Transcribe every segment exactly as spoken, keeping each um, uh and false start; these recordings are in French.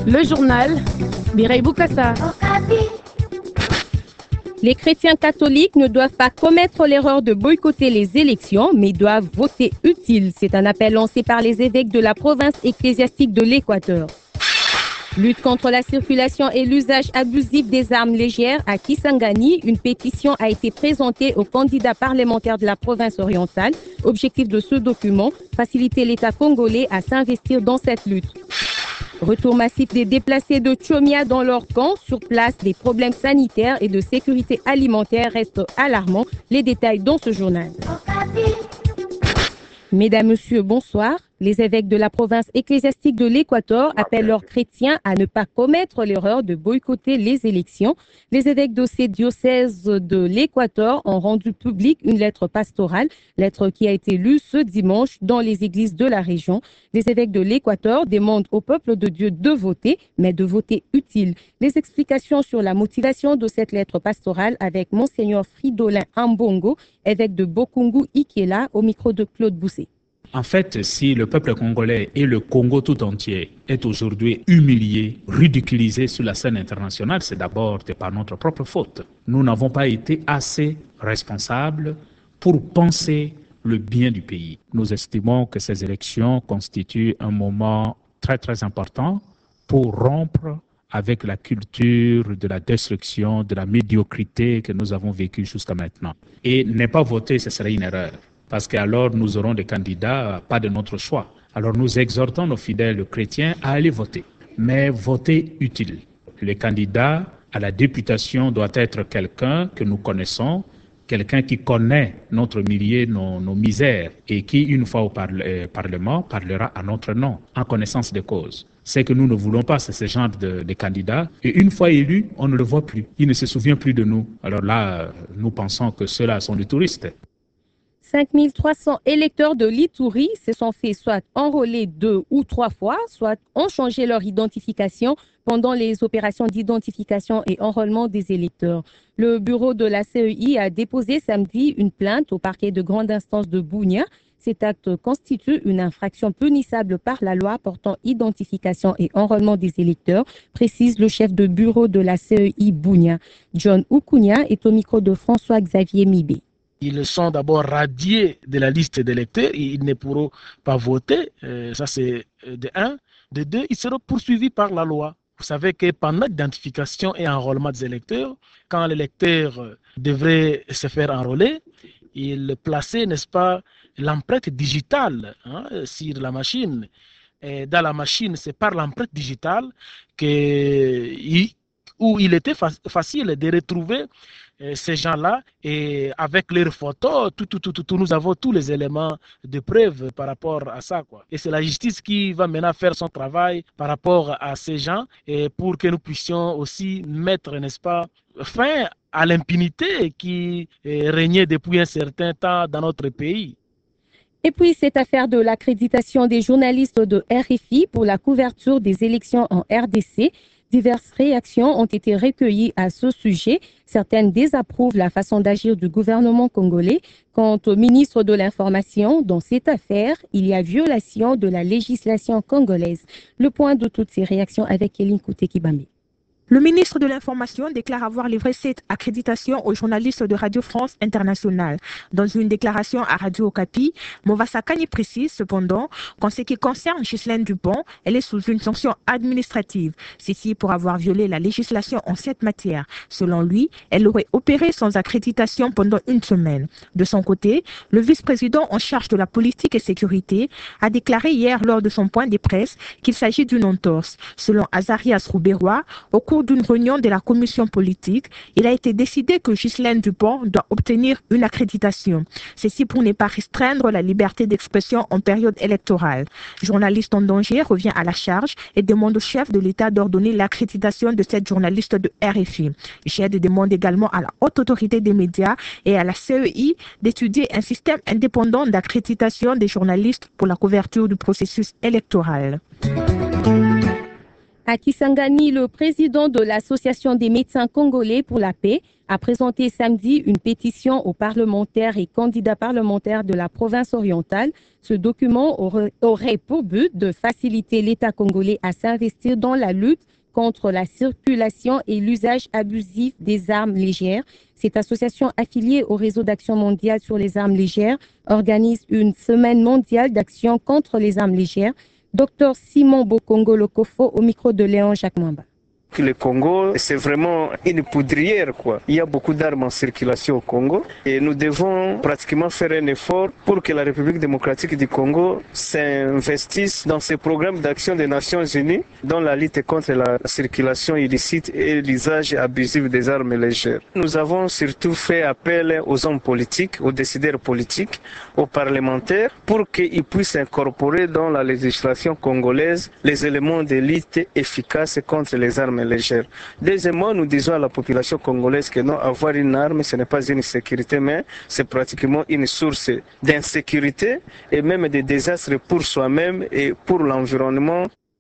Le journal, Mireille Boukassa. Les chrétiens catholiques ne doivent pas commettre l'erreur de boycotter les élections, mais doivent voter utile. C'est un appel lancé par les évêques de la province ecclésiastique de l'Équateur. Lutte contre la circulation et l'usage abusif des armes légères à Kisangani. Une pétition a été présentée aux candidats parlementaires de la province orientale. Objectif de ce document, faciliter l'État congolais à s'investir dans cette lutte. Retour massif des déplacés de Tchomia dans leur camp. Sur place, des problèmes sanitaires et de sécurité alimentaire restent alarmants. Les détails dans ce journal. Mesdames, Messieurs, bonsoir. Les évêques de la province ecclésiastique de l'Équateur appellent leurs chrétiens à ne pas commettre l'erreur de boycotter les élections. Les évêques de ces diocèses de l'Équateur ont rendu publique une lettre pastorale, lettre qui a été lue ce dimanche dans les églises de la région. Les évêques de l'Équateur demandent au peuple de Dieu de voter, mais de voter utile. Les explications sur la motivation de cette lettre pastorale avec Monseigneur Fridolin Ambongo, évêque de Bokungu Ikela, au micro de Claude Bousset. En fait, si le peuple congolais et le Congo tout entier est aujourd'hui humilié, ridiculisé sur la scène internationale, c'est d'abord par notre propre faute. Nous n'avons pas été assez responsables pour penser le bien du pays. Nous estimons que ces élections constituent un moment très très important pour rompre avec la culture de la destruction, de la médiocrité que nous avons vécue jusqu'à maintenant. Et ne pas voter, ce serait une erreur. Parce qu'alors nous aurons des candidats pas de notre choix. Alors nous exhortons nos fidèles chrétiens à aller voter, mais voter utile. Le candidat à la députation doit être quelqu'un que nous connaissons, quelqu'un qui connaît notre milieu, nos, nos misères, et qui, une fois au parle, euh, Parlement, parlera à notre nom, en connaissance de cause. Ce que nous ne voulons pas, c'est ce genre de, de candidats. Et une fois élu, on ne le voit plus. Il ne se souvient plus de nous. Alors là, nous pensons que ceux-là sont des touristes. cinq mille trois cents électeurs de l'Ituri se sont fait soit enrôler deux ou trois fois, soit ont changé leur identification pendant les opérations d'identification et enrôlement des électeurs. Le bureau de la C E I a déposé samedi une plainte au parquet de grande instance de Bunia. Cet acte constitue une infraction punissable par la loi portant identification et enrôlement des électeurs, précise le chef de bureau de la C E I Bunia. John Ukunya est au micro de François-Xavier Mibé. Ils sont d'abord radiés de la liste d'électeurs et ils ne pourront pas voter. Euh, ça, c'est de un. De deux, ils seront poursuivis par la loi. Vous savez que pendant l'identification et enrôlement des électeurs, quand l'électeur devrait se faire enrôler, il plaçait, n'est-ce pas, l'empreinte digitale hein, sur la machine. Et dans la machine, c'est par l'empreinte digitale que, il, où il était fa- facile de retrouver ces gens-là, et avec leurs photos, tout, tout, tout, tout, nous avons tous les éléments de preuve par rapport à ça, quoi. Et c'est la justice qui va maintenant faire son travail par rapport à ces gens, et pour que nous puissions aussi mettre, n'est-ce pas, fin à l'impunité qui régnait depuis un certain temps dans notre pays. Et puis, cette affaire de l'accréditation des journalistes de R F I pour la couverture des élections en R D C. Diverses réactions ont été recueillies à ce sujet. Certaines désapprouvent la façon d'agir du gouvernement congolais. Quant au ministre de l'Information, dans cette affaire, il y a violation de la législation congolaise. Le point de toutes ces réactions avec Eline Kouté-Kibambe. Le ministre de l'Information déclare avoir livré cette accréditation aux journalistes de Radio France Internationale. Dans une déclaration à Radio Okapi, Movasakani précise cependant qu'en ce qui concerne Ghislaine Dupont, elle est sous une sanction administrative. Ceci pour avoir violé la législation en cette matière. Selon lui, elle aurait opéré sans accréditation pendant une semaine. De son côté, le vice-président en charge de la politique et sécurité a déclaré hier lors de son point de presse qu'il s'agit d'une entorse. Selon Azarias Rouberois, au cours d'une réunion de la commission politique, il a été décidé que Ghislaine Dupont doit obtenir une accréditation. Ceci pour ne pas restreindre la liberté d'expression en période électorale. Journaliste en danger revient à la charge et demande au chef de l'État d'ordonner l'accréditation de cette journaliste de R F I. J E D demande également à la haute autorité des médias et à la C E I d'étudier un système indépendant d'accréditation des journalistes pour la couverture du processus électoral. À Kisangani, le président de l'Association des médecins congolais pour la paix a présenté samedi une pétition aux parlementaires et candidats parlementaires de la province orientale. Ce document aurait pour but de faciliter l'État congolais à s'investir dans la lutte contre la circulation et l'usage abusif des armes légères. Cette association affiliée au réseau d'action mondiale sur les armes légères organise une semaine mondiale d'action contre les armes légères. Docteur Simon Bokongo Lokofo au micro de Léon Jacques Mwamba. Le Congo, c'est vraiment une poudrière, quoi. Il y a beaucoup d'armes en circulation au Congo et nous devons pratiquement faire un effort pour que la République démocratique du Congo s'investisse dans ces programmes d'action des Nations Unies dans la lutte contre la circulation illicite et l'usage abusif des armes légères. Nous avons surtout fait appel aux hommes politiques, aux décideurs politiques, aux parlementaires pour qu'ils puissent incorporer dans la législation congolaise les éléments de lutte efficaces contre les armes légères. Deuxièmement, nous disons à la population congolaise que non, avoir une arme, ce n'est pas une sécurité, mais c'est pratiquement une source d'insécurité et même de désastres pour soi-même et pour l'environnement.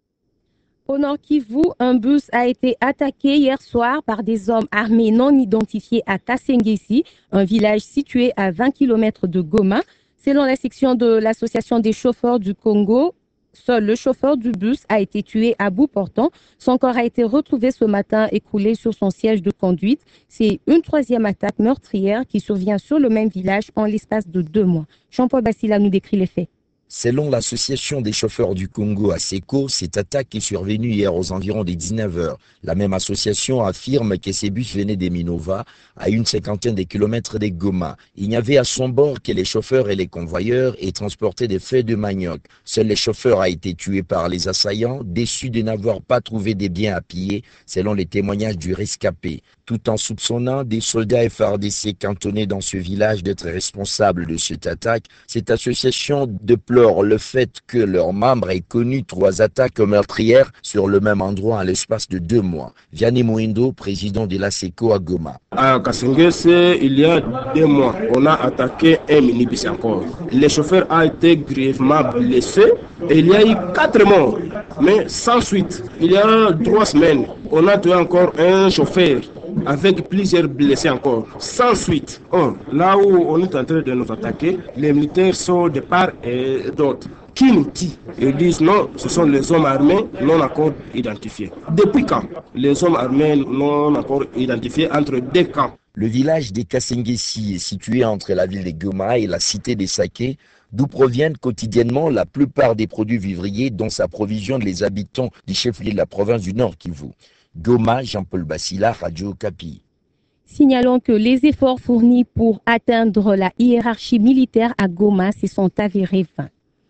Au Nord Kivu, un bus a été attaqué hier soir par des hommes armés non identifiés à Kasengesi, un village situé à vingt kilomètres de Goma. Selon la section de l'Association des chauffeurs du Congo, seul le chauffeur du bus a été tué à bout portant. Son corps a été retrouvé ce matin écroulé sur son siège de conduite. C'est une troisième attaque meurtrière qui survient sur le même village en l'espace de deux mois. Jean-Paul Bassila nous décrit les faits. Selon l'association des chauffeurs du Congo, ASECO, cette attaque est survenue hier aux environs des dix-neuf heures. La même association affirme que ces bus venaient des Minova, à une cinquantaine de kilomètres de Goma. Il n'y avait à son bord que les chauffeurs et les convoyeurs et transportaient des feuilles de manioc. Seul le chauffeur a été tué par les assaillants, déçus de n'avoir pas trouvé des biens à piller, selon les témoignages du rescapé. Tout en soupçonnant des soldats F A R D C cantonnés dans ce village d'être responsables de cette attaque, cette association déplore le fait que leurs membres aient connu trois attaques meurtrières sur le même endroit à l'espace de deux mois. Vianney Mouindo, président de l'ASECO à Goma. À Kasengesi, il y a deux mois, on a attaqué un minibus encore. Le chauffeur a été grièvement blessé et il y a eu quatre morts, mais sans suite. Il y a trois semaines, on a tué encore un chauffeur avec plusieurs blessés encore, sans suite. Or, là où on est en train de nous attaquer, les militaires sont de part et d'autre. Qui nous dit? Ils disent non, ce sont les hommes armés non encore identifiés. Depuis quand? Les hommes armés non encore identifiés entre deux camps. Le village de Kasengesi est situé entre la ville de Goma et la cité des Saké, d'où proviennent quotidiennement la plupart des produits vivriers dont s'approvisionnent les habitants du chef-lieu de la province du Nord Kivu. Goma, Jean-Paul Bassila, Radio Okapi. Signalons que les efforts fournis pour atteindre la hiérarchie militaire à Goma se sont avérés vains.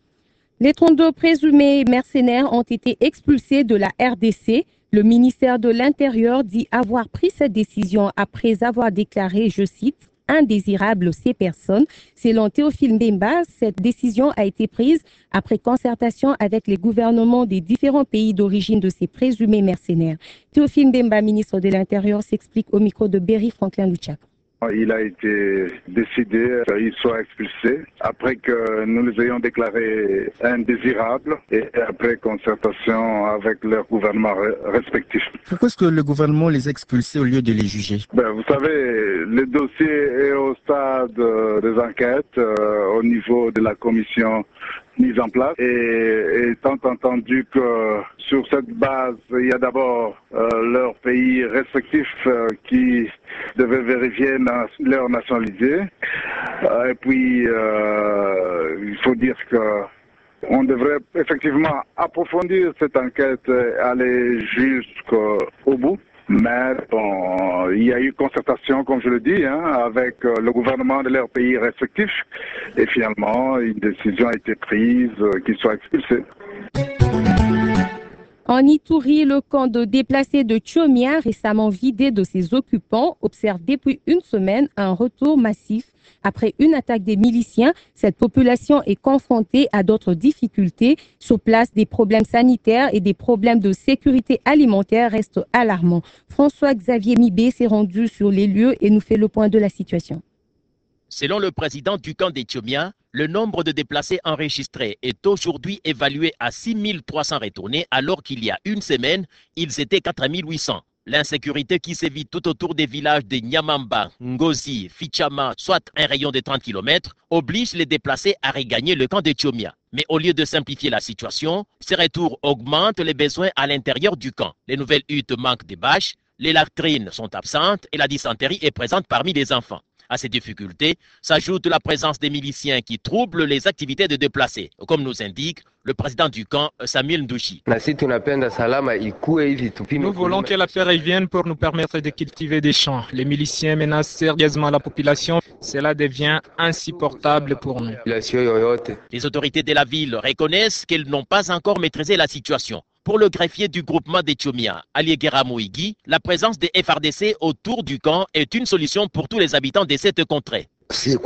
Les trente-deux présumés mercenaires ont été expulsés de la R D C. Le ministère de l'Intérieur dit avoir pris cette décision après avoir déclaré, je cite, indésirables ces personnes. Selon Théophile Mbemba, cette décision a été prise après concertation avec les gouvernements des différents pays d'origine de ces présumés mercenaires. Théophile Mbemba, ministre de l'Intérieur, s'explique au micro de Berry Franklin Luchak. Il a été décidé qu'ils soient expulsés après que nous les ayons déclarés indésirables et après concertation avec leurs gouvernements respectifs. Pourquoi est-ce que le gouvernement les a expulsés au lieu de les juger? Ben, vous savez, le dossier est au stade des enquêtes euh, au niveau de la commission mise en place et étant entendu que sur cette base, il y a d'abord euh, leurs pays respectifs euh, qui devaient vérifier na leur nationalité euh, et puis euh, il faut dire que on devrait effectivement approfondir cette enquête et aller jusqu'au bout. Mais bon, il y a eu concertation, comme je le dis, hein, avec euh, le gouvernement de leurs pays respectifs. Et finalement, une décision a été prise euh, qu'ils soient expulsés. En Ituri, le camp de déplacés de Tchomia, récemment vidé de ses occupants, observe depuis une semaine un retour massif. Après une attaque des miliciens, cette population est confrontée à d'autres difficultés. Sur place, des problèmes sanitaires et des problèmes de sécurité alimentaire restent alarmants. François-Xavier Mibé s'est rendu sur les lieux et nous fait le point de la situation. Selon le président du camp d'Ethiopia, le nombre de déplacés enregistrés est aujourd'hui évalué à six mille trois cents retournés, alors qu'il y a une semaine, ils étaient quatre mille huit cents. L'insécurité qui sévit tout autour des villages de Nyamamba, Ngozi, Fichama, soit un rayon de trente kilomètres, oblige les déplacés à regagner le camp d'Ethiopia. Mais au lieu de simplifier la situation, ces retours augmentent les besoins à l'intérieur du camp. Les nouvelles huttes manquent de bâches, les latrines sont absentes et la dysenterie est présente parmi les enfants. À ces difficultés s'ajoute la présence des miliciens qui troublent les activités de déplacés, comme nous indique le président du camp, Samuel Ndouchi. Nous voulons que la paix revienne pour nous permettre de cultiver des champs. Les miliciens menacent sérieusement la population. Cela devient insupportable pour nous. Les autorités de la ville reconnaissent qu'elles n'ont pas encore maîtrisé la situation. Pour le greffier du groupement d'Ethiopia, Aliegera Moïgui, la présence des F R D C autour du camp est une solution pour tous les habitants de cette contrée. Il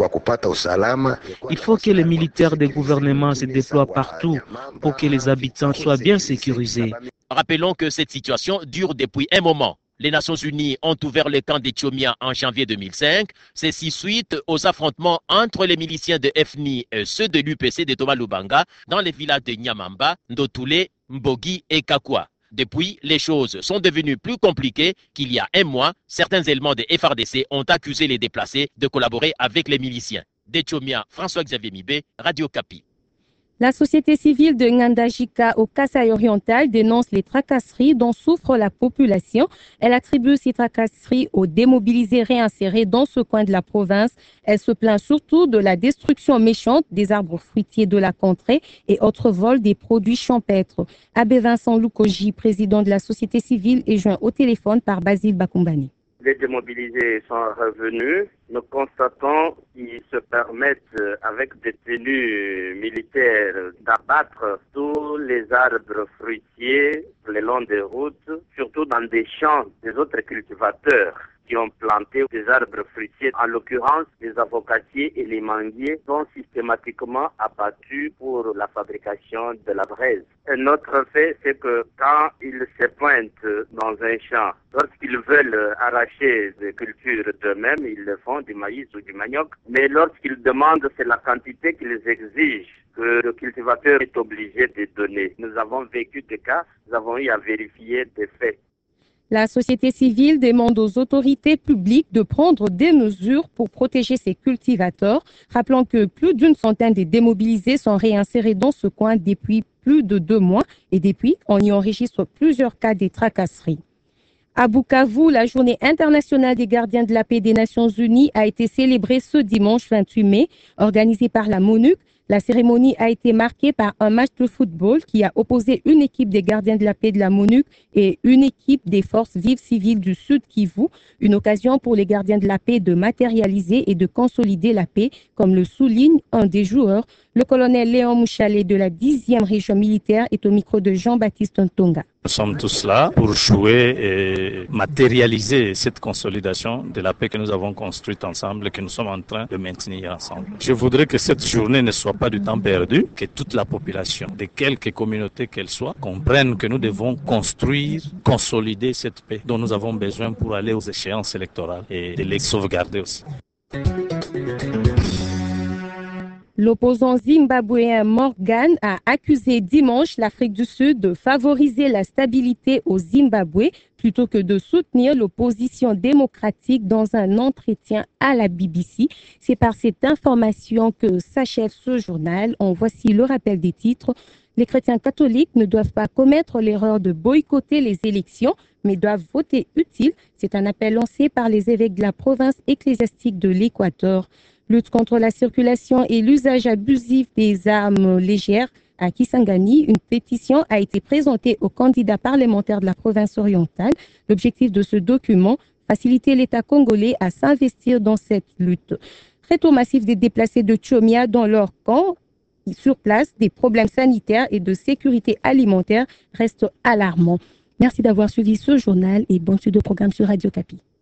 faut que les militaires des gouvernements se déploient partout pour que les habitants soient bien sécurisés. Rappelons que cette situation dure depuis un moment. Les Nations Unies ont ouvert le camp d'Ethiopia en janvier deux mille cinq. Ceci suite aux affrontements entre les miliciens de F N I et ceux de l'U P C de Thomas Lubanga dans les villages de Nyamamba, Ndotule, Mbogi et Kakwa. Depuis, les choses sont devenues plus compliquées qu'il y a un mois. Certains éléments de F R D C ont accusé les déplacés de collaborer avec les miliciens. D'Ethiopia, François-Xavier Mibé, Radio Kapi. La société civile de Ngandajika au Kasaï oriental dénonce les tracasseries dont souffre la population. Elle attribue ces tracasseries aux démobilisés réinsérés dans ce coin de la province. Elle se plaint surtout de la destruction méchante des arbres fruitiers de la contrée et autres vols des produits champêtres. Abbé Vincent Lukoji, président de la société civile, est joint au téléphone par Basile Bakumbani. Les démobilisés sont revenus. Nous constatons qu'ils se permettent, avec des tenues militaires, d'abattre tous les arbres fruitiers le long des routes, surtout dans des champs des autres cultivateurs qui ont planté des arbres fruitiers. En l'occurrence, les avocatiers et les manguiers sont systématiquement abattus pour la fabrication de la braise. Un autre fait, c'est que quand ils se pointent dans un champ, lorsqu'ils veulent arracher des cultures d'eux-mêmes, ils le font du maïs ou du manioc. Mais lorsqu'ils demandent, c'est la quantité qu'ils exigent que le cultivateur est obligé de donner. Nous avons vécu des cas, nous avons eu à vérifier des faits. La société civile demande aux autorités publiques de prendre des mesures pour protéger ces cultivateurs. Rappelons que plus d'une centaine de démobilisés sont réinsérés dans ce coin depuis plus de deux mois et depuis, on y enregistre plusieurs cas de tracasseries. À Bukavu, la journée internationale des gardiens de la paix des Nations Unies a été célébrée ce dimanche vingt-huit mai, organisée par la MONUC. La cérémonie a été marquée par un match de football qui a opposé une équipe des gardiens de la paix de la MONUC et une équipe des forces vives civiles du Sud Kivu, une occasion pour les gardiens de la paix de matérialiser et de consolider la paix, comme le souligne un des joueurs. Le colonel Léon Mouchalet de la dixième région militaire est au micro de Jean-Baptiste Ntonga. Nous sommes tous là pour jouer et matérialiser cette consolidation de la paix que nous avons construite ensemble et que nous sommes en train de maintenir ensemble. Je voudrais que cette journée ne soit pas du temps perdu, que toute la population, de quelque communauté qu'elle soit, comprenne que nous devons construire, consolider cette paix dont nous avons besoin pour aller aux échéances électorales et de les sauvegarder aussi. L'opposant zimbabwéen Morgan a accusé dimanche l'Afrique du Sud de favoriser la stabilité au Zimbabwe plutôt que de soutenir l'opposition démocratique dans un entretien à la B B C. C'est par cette information que s'achève ce journal. En voici le rappel des titres. Les chrétiens catholiques ne doivent pas commettre l'erreur de boycotter les élections, mais doivent voter utile. C'est un appel lancé par les évêques de la province ecclésiastique de l'Équateur. Lutte contre la circulation et l'usage abusif des armes légères à Kisangani. Une pétition a été présentée aux candidats parlementaires de la province orientale. L'objectif de ce document, faciliter l'État congolais à s'investir dans cette lutte. Retour massif des déplacés de Tchomia dans leur camp. Sur place, des problèmes sanitaires et de sécurité alimentaire restent alarmants. Merci d'avoir suivi ce journal et bonne suite de programme sur Radio Kapi.